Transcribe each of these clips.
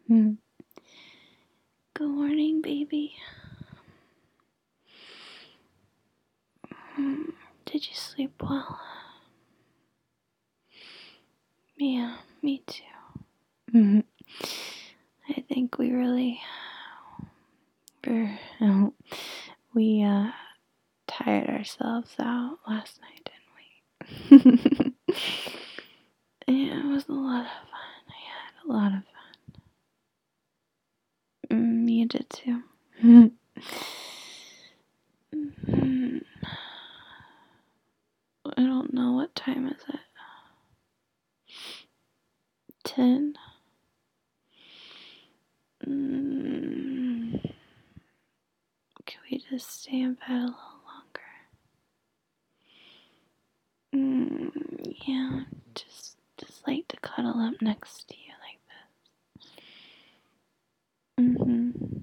Hmm. Good morning, baby. Did you sleep well? Yeah, me too. I think we really we tired ourselves out last night, didn't we? Yeah, it was a lot of fun. I had a lot of fun. You did too. I don't know, what time is it? 10? Can we just stay in bed a little longer? Yeah, just like to cuddle up next to you like this.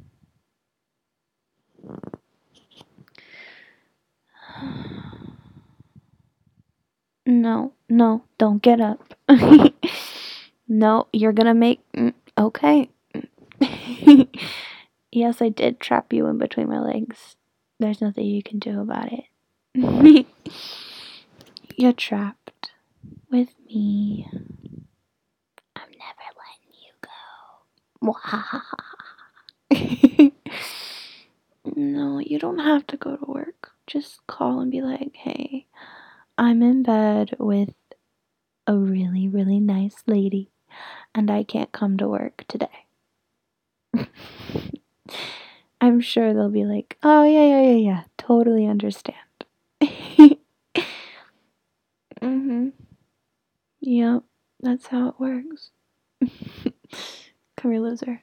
No, don't get up. No, you're gonna make. Okay. Yes, I did trap you in between my legs. There's nothing you can do about it. You're trapped with me. I'm never letting you go. No, you don't have to go to work. Just call and be like, hey, I'm in bed with a really, really nice lady, and I can't come to work today. I'm sure they'll be like, oh, yeah, totally understand. Yep, that's how it works. Come here, loser.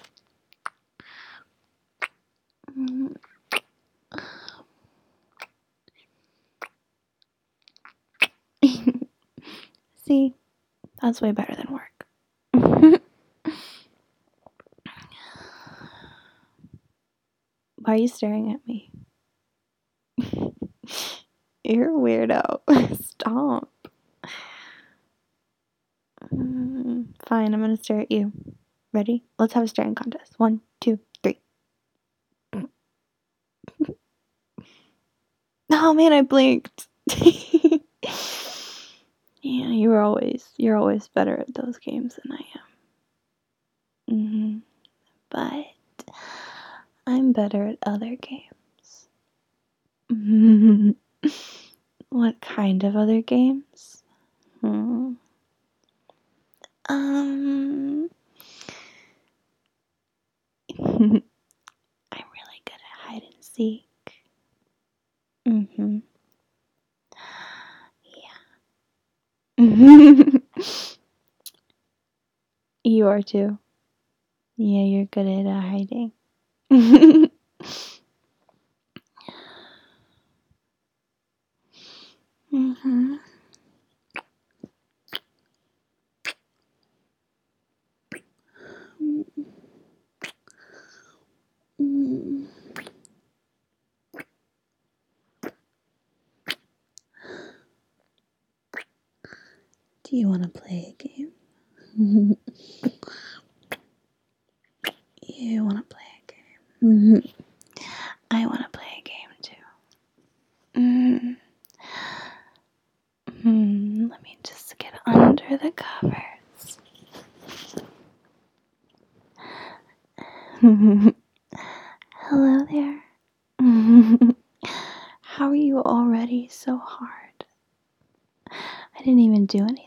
See, that's way better than work. Why are you staring at me? You're a weirdo. Stop. Fine, I'm gonna stare at you. Ready? Let's have a staring contest. 1, 2, 3. Oh man, I blinked. Yeah, you're always better at those games than I am. But I'm better at other games. What kind of other games? I'm really good at hide and seek. Yeah. You are too. Yeah, you're good at hiding. Do you want to play a game? You want to play a game? I want to play a game too. Let me just get under the covers. Hello there. How are you already so hard? I didn't even do anything.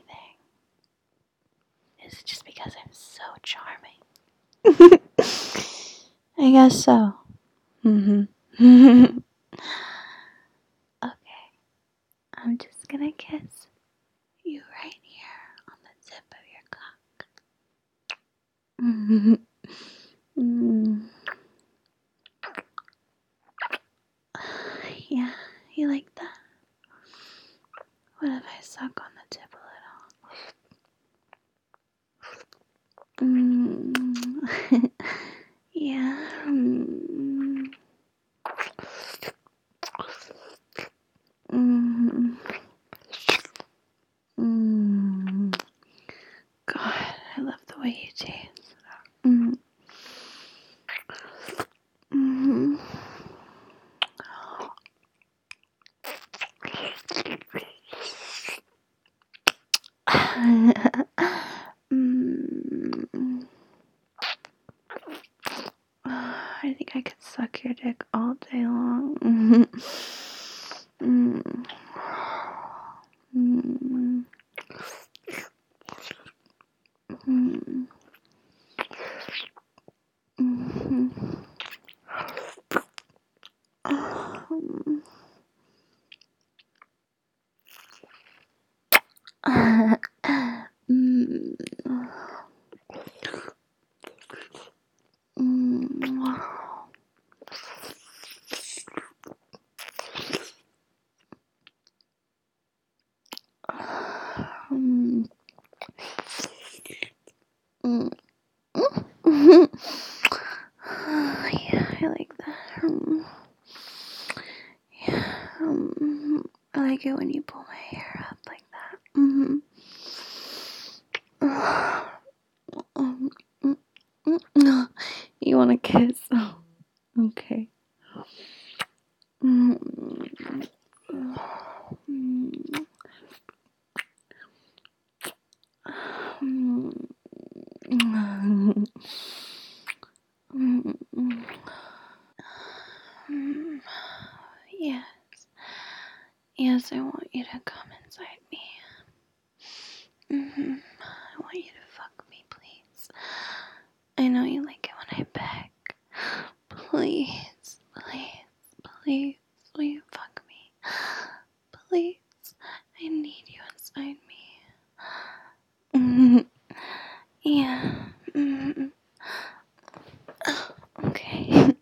Is it just because I'm so charming? I guess so. Okay, I'm just gonna kiss you right here on the tip of your cock. Yeah, you like that? What if I suck on the tip a little? Yeah. God, I love the way you taste. mm. I think I could suck your dick all day long. mm. Mm. Mm. Mm. Mm. Mm. Mm. Mm. Yeah, I like that. Yeah, I like it when you pull my hair up like that. You want a kiss? Oh, okay. Mm. Yes. Yes, I want you to come inside me. I want you to fuck me, please. I know you like it when I beg. Please, please, please, will you fuck me? Please, I need you inside me. Yeah. Okay.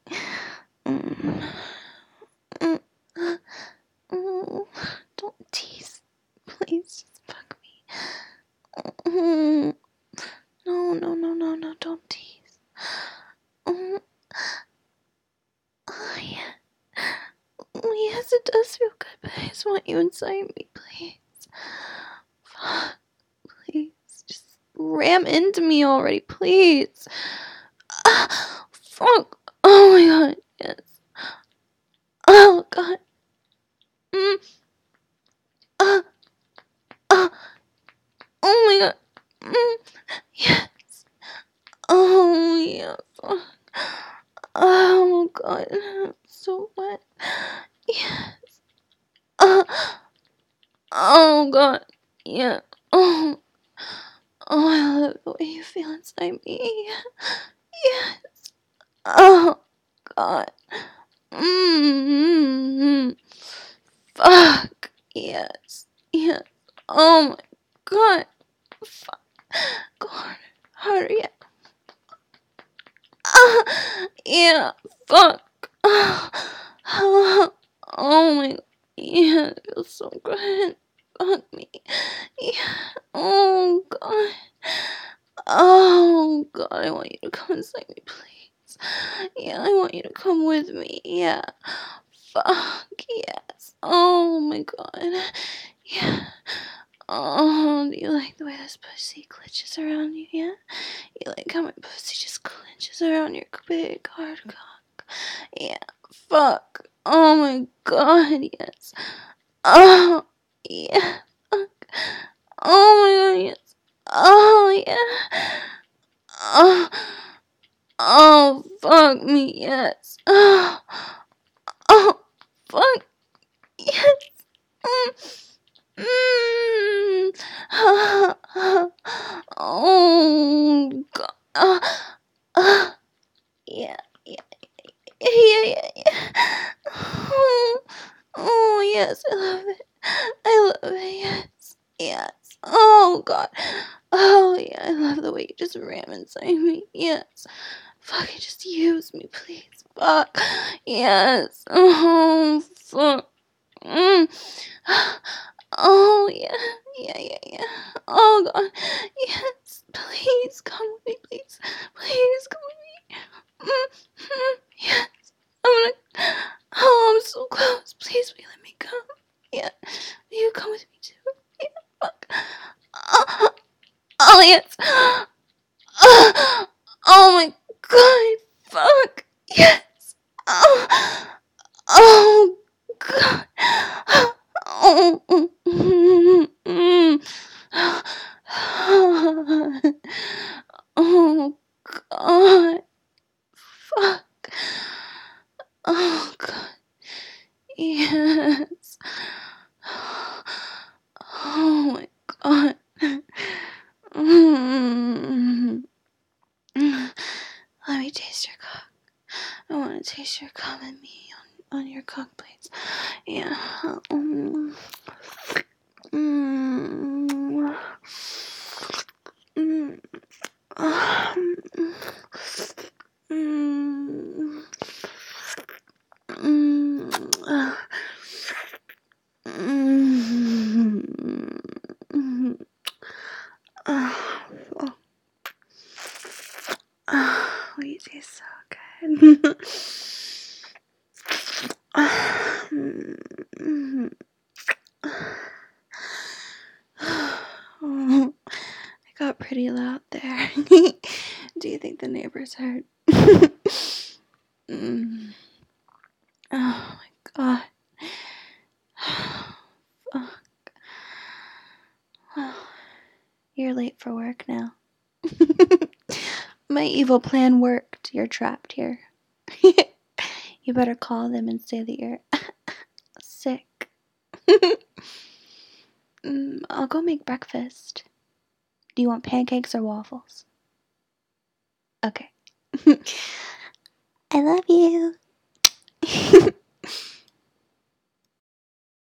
Don't tease. Please, just fuck me. No, no, no, no, no, don't tease. Oh, yeah. Yes, it does feel good, but I just want you inside me, please. Fuck, please. Just ram into me already, please. Fuck. Oh my god, yes. Oh god. Uh, uh, oh my god. Yes. Oh yeah. Fuck. Oh god. I'm so wet. Yes. Oh god. Yeah. Oh. Oh, I love the way you feel inside me. Yes. Oh god. Mm-hmm. Fuck. Yes. Yes. Oh my god. Fuck. Go harder. Harder. Yeah. Yeah. Fuck. Oh my god. Yeah, it feels so good. Fuck me. Yeah. Oh god. Oh god, I want you to come inside me, please. Yeah, I want you to come with me. Yeah. Fuck yes. Oh my god. Yeah. Oh, do you like the way this pussy clenches around you? Yeah. You like how my pussy just clenches around your big hard cock? Yeah. Fuck. Oh my god. Yes. Oh yeah. Fuck. Oh my god. Yes. Oh yeah. Oh. Oh fuck me. Yes. Oh. Oh fuck. Yes. Mm. Oh god. Yeah, yeah, yeah, yeah, yeah. Oh, oh, yes, I love it. I love it, yes, yes. Oh god. Oh yeah, I love the way you just ram inside me. Yes. Fuck, just use me, please. Fuck. Yes. Oh fuck. Mm. Oh yeah, yeah, yeah, yeah. Oh god, yes. Please come with me, please. Please come with me. Yes. I'm gonna. Oh, I'm so close. Please, will you let me come? Yeah. Will you come with me too? Yeah. Fuck. Oh, oh yes. Oh my god. Fuck. Yes. Oh. Oh god. Oh. wanna taste your cum and me on your cock plates. Yeah. Mm. Mm. Mm. Oh, you taste so good. Oh, it got pretty loud there. Do you think the neighbors heard? Oh my god. Fuck. Well, you're late for work now. My evil plan worked. You're trapped here. You better call them and say that you're sick. I'll go make breakfast. Do you want pancakes or waffles? Okay.